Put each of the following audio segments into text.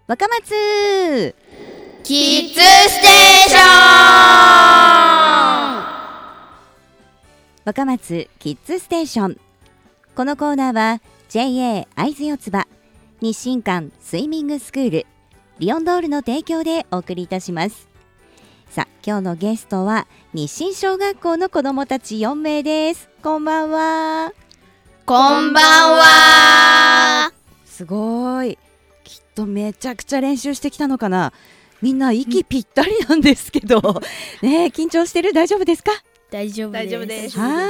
若松キッズステーション。 若松キッズステーション。このコーナーは JA 会津四つ葉日清館スイミングスクールリオンドールの提供でお送りいたします。さあ、今日のゲストは日清小学校の子どもたち4名です。こんばんは。 こんばんは。 すごい、きっとめちゃくちゃ練習してきたのかな。みんな息ぴったりなんですけどねえ、緊張してる？大丈夫ですか？ 大丈夫です。 はい、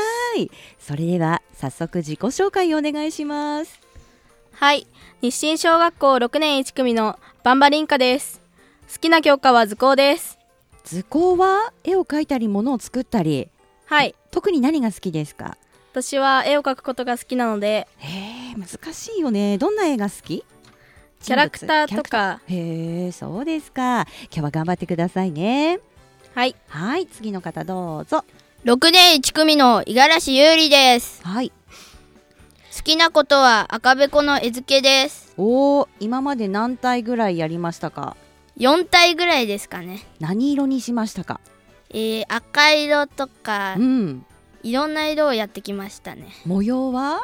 それでは早速自己紹介をお願いします。 はい、日清小学校6年1組のバンバリンカです。好きな教科は図工です。 図工は絵を描いたり物を作ったり。 はい、 特に何が好きですか？ 私は絵を描くことが好きなので。 難しいよね。どんな絵が好き？ キャラクターとか。 そうですか。今日は頑張ってくださいね。 はい、 次の方どうぞ。 6年1組の五十嵐優里です。 はい、 好きなことは赤べこの絵付けです。 今まで何体ぐらいやりましたか 4体ぐらいですかね。 何色にしましたか？ 赤色とか、いろんな色をやってきましたね。 模様は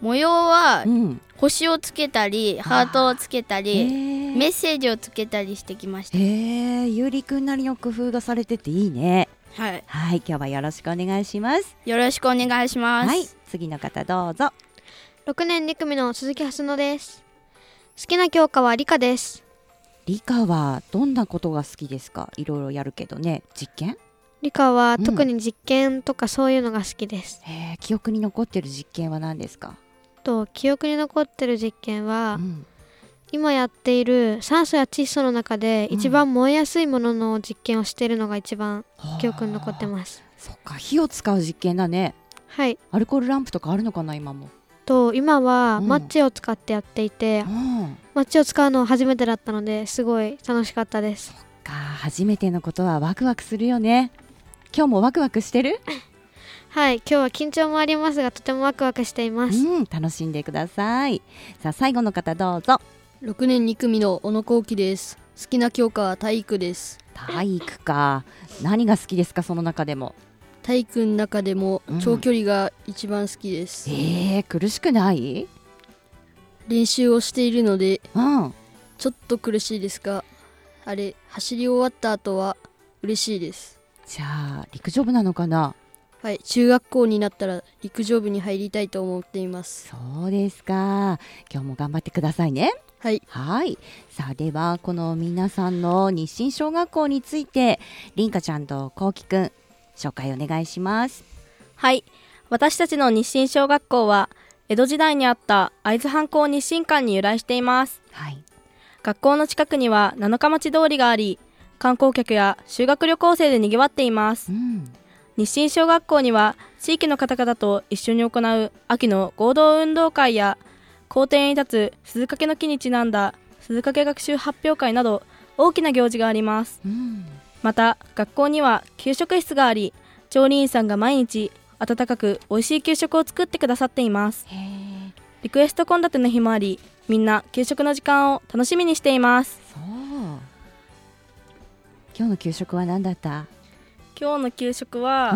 星をつけたりハートをつけたりメッセージをつけたりしてきました。 ゆうりくんなりの工夫がされてていいね。 はい、 今日はよろしくお願いします。 よろしくお願いします。 次の方どうぞ。 6年2組の鈴木はすのです。好きな教科は理科です。 理科はどんなことが好きですか？いろいろやるけどね。実験？ 理科は特に実験とかそういうのが好きです。 記憶に残ってる実験は何ですか？ 記憶に残ってる実験は、今やっている酸素や窒素の中で一番燃えやすいものの実験をしているのが一番記憶に残ってます。 そっか、火を使う実験だね。 はい。 アルコールランプとかあるのかな今も？ 今はマッチを使ってやっていて、マッチを使うのは初めてだったのですごい楽しかったです。 そっか、初めてのことはワクワクするよね。今日もワクワクしてる？ はい、今日は緊張もありますがとてもワクワクしています。 楽しんでください。さあ、最後の方どうぞ。 6年2組の小野幸喜です。好きな教科は体育です。 体育か。何が好きですか？その中でも。 体育の中でも長距離が一番好きです。 苦しくない？ 練習をしているので、ちょっと苦しいですが、走り終わった後は嬉しいです。 じゃあ陸上部なのかな？ はい、中学校になったら陸上部に入りたいと思っています。 そうですか。今日も頑張ってくださいね。 はい。 さあ、ではこの皆さんの日清小学校についてりんかちゃんとこうきくん紹介お願いします。 はい、私たちの日清小学校は江戸時代にあった会津藩校日清館に由来しています。学校の近くには七日町通りがあり、観光客や修学旅行生でにぎわっています。日清小学校には地域の方々と一緒に行う秋の合同運動会や校庭に立つ鈴掛の木にちなんだ鈴掛学習発表会など大きな行事があります。また学校には給食室があり、調理員さんが毎日温かく美味しい給食を作ってくださっています。リクエスト献立の日もあり、みんな給食の時間を楽しみにしています。 今日の給食は何だった？ 今日の給食は、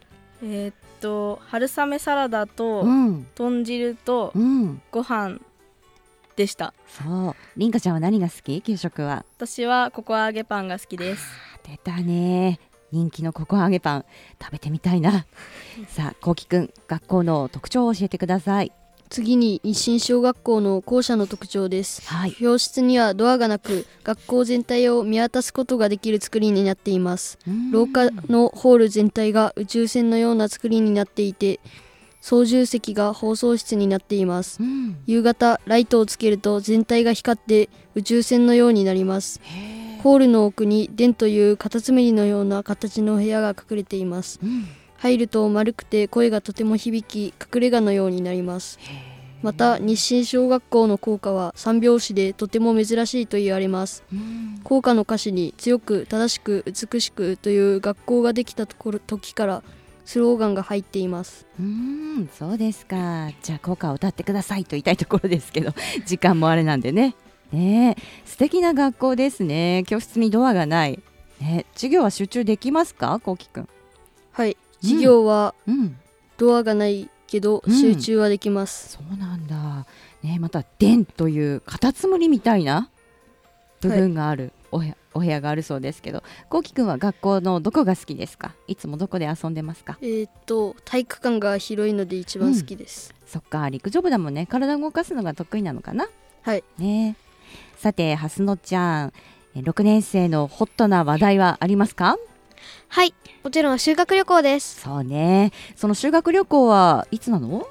春雨サラダと、豚汁と、ご飯でした。 りんかちゃんは何が好き？給食は。 私はココア揚げパンが好きです。 出たね、人気のココア揚げパン食べてみたいなさあ、こうきくん、学校の特徴を教えてください。 次に日清小学校の校舎の特徴です。教室にはドアがなく、学校全体を見渡すことができる作りになっています。廊下のホール全体が宇宙船のような作りになっていて、操縦席が放送室になっています。夕方ライトをつけると全体が光って宇宙船のようになります。ホールの奥に殿というカタツムリのような形の部屋が隠れています。入ると丸くて声がとても響き、隠れ家のようになります。また日清小学校の校歌は三拍子でとても珍しいと言われます。校歌の歌詞に強く正しく美しくという学校ができた時からスローガンが入っています。 そうですか。じゃあ校歌を歌ってくださいと言いたいところですけど時間もあれなんでね。 ね、素敵な学校ですね。教室にドアがない、ね、授業は集中できますか、こうきくん。 はい、授業はドアがないけど集中はできます、 そうなんだ、ね、また電というカタツムリみたいな部分がある、お部屋があるそうですけど、こうきくんは学校のどこが好きですか？いつもどこで遊んでますか？ 体育館が広いので一番好きです、 そっか、陸上部だもんね。体を動かすのが得意なのかな。 はいね。さて、はすのちゃん、6年生のホットな話題はありますか？ はい、もちろん修学旅行です。 そうね。その修学旅行はいつなの？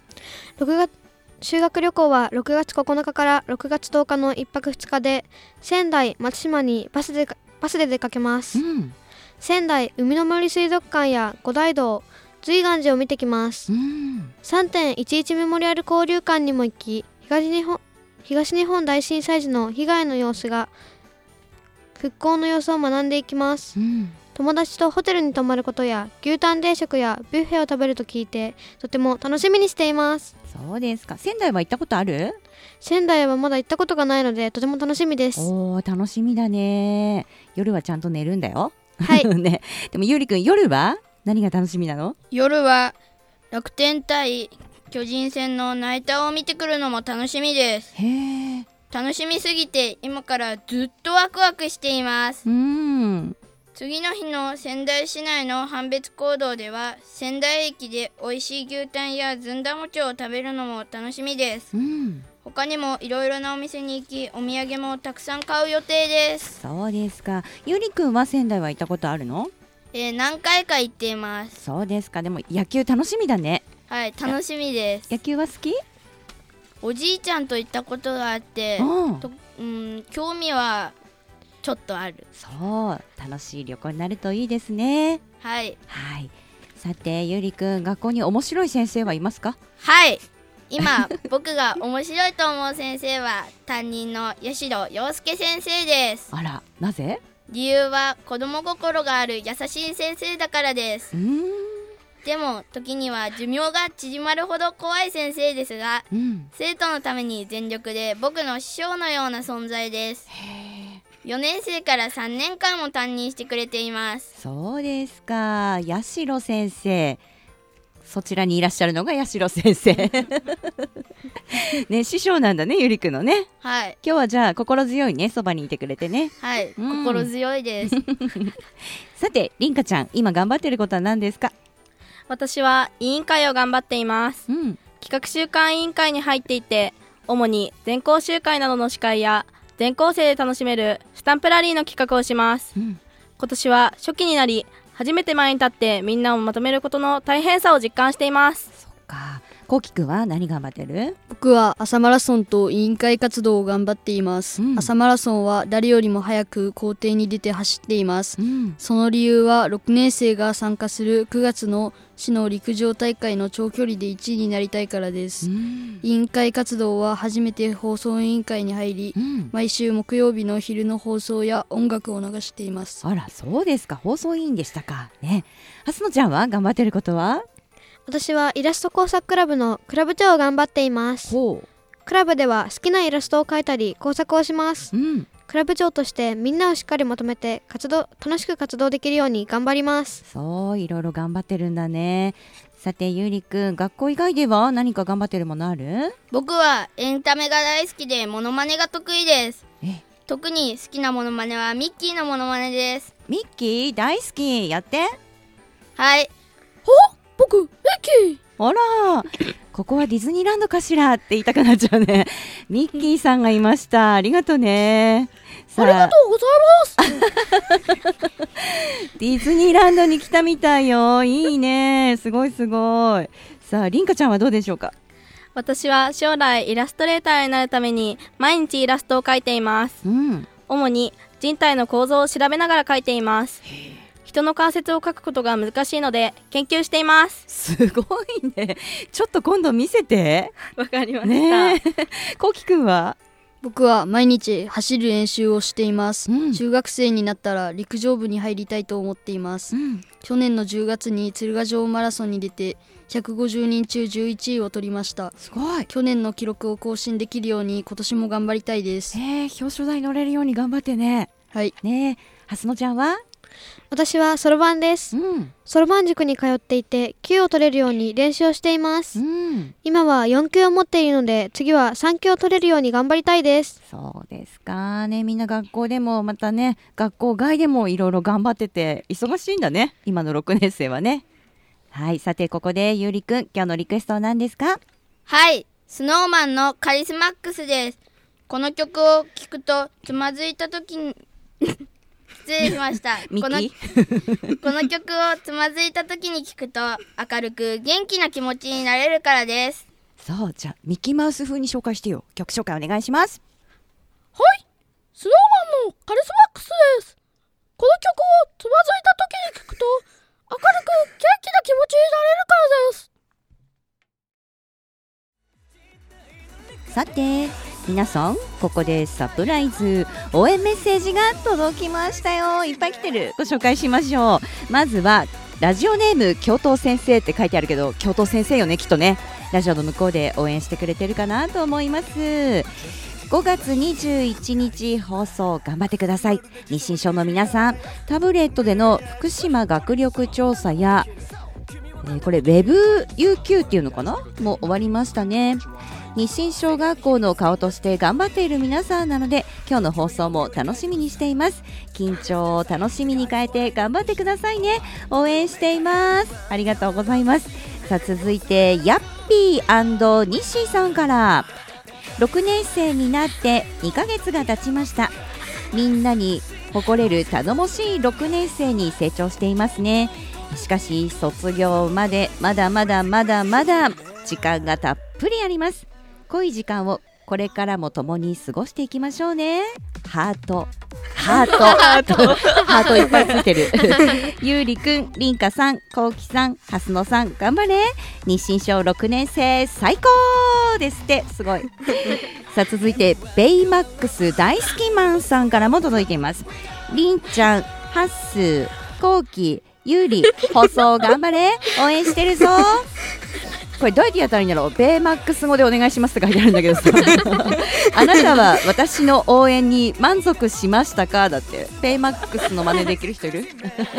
修学旅行は6月9日から6月10日の1泊2日で仙台、松島にバスで出かけます、仙台海の森水族館や五大道、瑞岩寺を見てきます、3.11 メモリアル交流館にも行き、東日本大震災時の被害の様子が復興の様子を学んでいきます、友達とホテルに泊まることや牛タン定食やビュッフェを食べると聞いてとても楽しみにしています。 そうですか。仙台は行ったことある？ 仙台はまだ行ったことがないのでとても楽しみです。 おー、楽しみだね。夜はちゃんと寝るんだよ。 はいね、でもゆうりくん、夜は何が楽しみなの？ 夜は楽天対巨人戦のナイターを見てくるのも楽しみです。 へー、 楽しみすぎて今からずっとワクワクしています。次の日の仙台市内の判別講堂では仙台駅で美味しい牛タンやずんだ餅を食べるのも楽しみです、他にもいろいろなお店に行きお土産もたくさん買う予定です。 そうですか。ゆりくんは仙台は行ったことあるの？ 何回か行っています。 そうですか。でも野球楽しみだね。 はい、楽しみです。 野球は好き？ おじいちゃんと行ったことがあって興味はちょっとある。 そう、楽しい旅行になるといいですね。 はい、 はい。さて、ゆりくん、学校に面白い先生はいますか？ はい、今僕が面白いと思う先生は担任の八代陽介先生です。 あら、なぜ？ 理由は子供心がある優しい先生だからです。でも時には寿命が縮まるほど怖い先生ですが、生徒のために全力で僕の師匠のような存在です。4年生から3年間も担任してくれています。 そうですか。八代先生、そちらにいらっしゃるのが八代先生ね、師匠なんだね、ゆりくんのね。 はい。 今日はじゃあ心強いね、そばにいてくれてね。 はい、心強いですさて、りんかちゃん、今頑張ってることは何ですか？ 私は委員会を頑張っています、企画週間委員会に入っていて、主に全校集会などの司会や全校生で楽しめるスタンプラリーの企画をします、今年は初期になり初めて前に立ってみんなをまとめることの大変さを実感しています。 そっか。こうきくんは何頑張ってる？ 僕は朝マラソンと委員会活動を頑張っています、朝マラソンは誰よりも早く校庭に出て走っています、その理由は6年生が参加する9月の市の陸上大会の長距離で1位になりたいからです、委員会活動は初めて放送委員会に入り、毎週木曜日の昼の放送や音楽を流しています。 あら、そうですか。放送委員でしたかね。はすのちゃんは頑張ってることは？ 私はイラスト工作クラブのクラブ長を頑張っています。クラブでは好きなイラストを描いたり工作をします、クラブ長としてみんなをしっかりまとめて楽しく活動できるように頑張ります。 そう、いろいろ頑張ってるんだね。さて、ゆうりくん、学校以外では何か頑張ってるものある？ 僕はエンタメが大好きでモノマネが得意です。特に好きなモノマネはミッキーのモノマネです。 ミッキー大好き。やって。 はい。 僕ミッキー。 あら、ここはディズニーランドかしらって言いたくなっちゃうね。ミッキーさんがいました。ありがとうね。 ありがとうございますディズニーランドに来たみたいよ。いいね。すごいすごい。さあ、りんかちゃんはどうでしょうか？ 私は将来イラストレーターになるために毎日イラストを描いています、主に人体の構造を調べながら描いています。人の関節を描くことが難しいので研究しています。 すごいね。ちょっと今度見せて。 わかりました、 ね、こうきくんは？ 僕は毎日走る練習をしています、中学生になったら陸上部に入りたいと思っています、去年の10月に鶴ヶ城マラソンに出て150人中11位を取りました。 すごい。 去年の記録を更新できるように今年も頑張りたいです。 表彰台に乗れるように頑張ってね。 はいね。蓮野ちゃんは？ 私はそろばんです、そろばん塾に通っていて級を取れるように練習をしています、今は4級を持っているので次は3級を取れるように頑張りたいです。 そうですかね。みんな学校でもまたね学校外でもいろいろ頑張ってて忙しいんだね、今の6年生はね。はい、さてここでゆうりくん、今日のリクエストは何ですか？ はい、スノーマンのカリスマックスです。この曲を聴くとつまずいた時に失礼しましたこの曲をつまずいた時に聴くと明るく元気な気持ちになれるからです。 そう、じゃあミッキーマウス風に紹介してよ。曲紹介お願いします。 はい、スノーマンのカリスマックスです。この曲をつまずいた時に聴くと明るく元気な気持ちになれるからです。 さて皆さん、ここでサプライズ応援メッセージが届きましたよ。いっぱい来てる。ご紹介しましょう。まずはラジオネーム教頭先生って書いてあるけど、教頭先生よね、きっとね。ラジオの向こうで応援してくれてるかなと思います。5月21日放送頑張ってください。日清小の皆さん、タブレットでの福島学力調査や、これウェブ UQ っていうのかなもう終わりましたね。日清小学校の顔として頑張っている皆さんなので、今日の放送も楽しみにしています。緊張を楽しみに変えて頑張ってくださいね。応援しています。ありがとうございます。さあ続いてヤッピー&ニッシーさんから、6年生になって2ヶ月が経ちました。みんなに誇れる頼もしい6年生に成長していますね。しかし卒業までまだまだ時間がたっぷりあります。濃い時間をこれからも共に過ごしていきましょうね。ハートいっぱいついてるゆうりくん、りんかさん、こうきさん、はすのさん、頑張れ。日清小6年生最高ですって。すごいさあ続いてベイマックス大好きマンさんからも届いています。りんちゃん、はっすー、こうき、ゆうり、放送頑張れ。応援してるぞ。これどうやってやったらいいんだろう。ベイマックス語でお願いしますって書いてあるんだけどさあなたは私の応援に満足しましたかだって。ベイマックスの真似できる人いる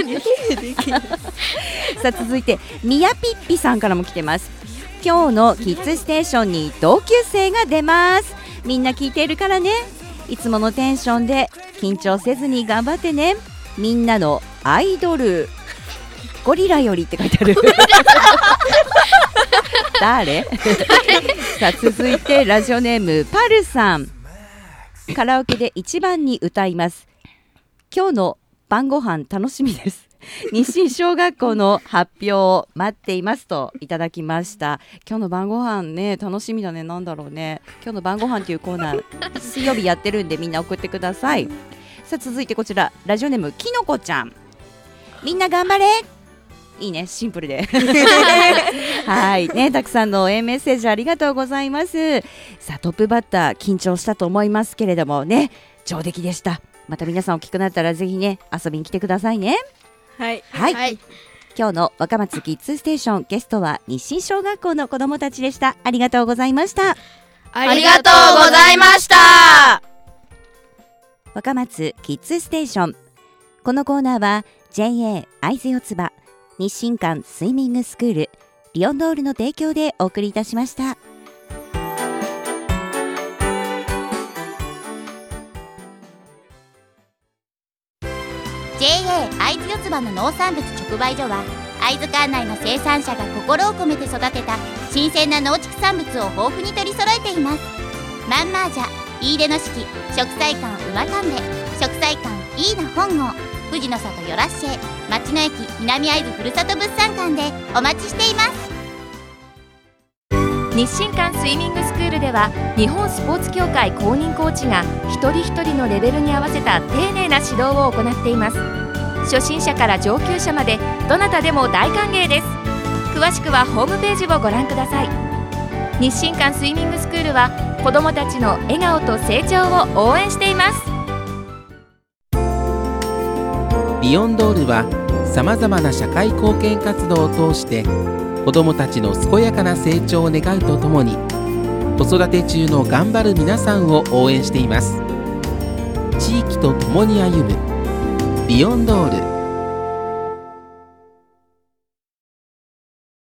さあ続いてみやぴっぴさんからも来てます。今日のキッズステーションに同級生が出ます。みんな聞いているからね。いつものテンションで緊張せずに頑張ってね。みんなのアイドルゴリラよりって書いてある誰さあ続いてラジオネームパルさん。カラオケで一番に歌います。今日の晩ご飯楽しみです。日清小学校の発表を待っていますといただきました。今日の晩ご飯ね、楽しみだね。なんだろうね。今日の晩ご飯というコーナー水曜日やってるんでみんな送ってください。さあ続いてこちらラジオネームきのこちゃん。みんな頑張れ。いいね、シンプルではいね、たくさんの応援メッセージありがとうございます。さあトップバッター緊張したと思いますけれどもね、上出来でした。また皆さん大きくなったらぜひね遊びに来てくださいね。 はい、 今日の若松キッズステーションゲストは日清小学校の子どもたちでした。ありがとうございました。 ありがとうございました。 若松キッズステーション、このコーナーは JA 会津四つ葉日清館スイミングスクールリオンドールの提供でお送りいたしました。 JA 会津四つ葉の農産物直売所は会津管内の生産者が心を込めて育てた新鮮な農畜産物を豊富に取り揃えています。マンマージャ、飯出の式、食材館馬丹べ、食材館飯田本郷、富士の里よらっしぇ、町の駅南会津ふるさと物産館でお待ちしています。 日清館スイミングスクールでは日本スポーツ協会公認コーチが一人一人のレベルに合わせた丁寧な指導を行っています。初心者から上級者までどなたでも大歓迎です。詳しくはホームページをご覧ください。 日清館スイミングスクールは子どもたちの笑顔と成長を応援しています。 リヨンドールはさまざまな社会貢献活動を通して子どもたちの健やかな成長を願うとともに、子育て中の頑張る皆さんを応援しています。地域とともに歩むリヨンドール。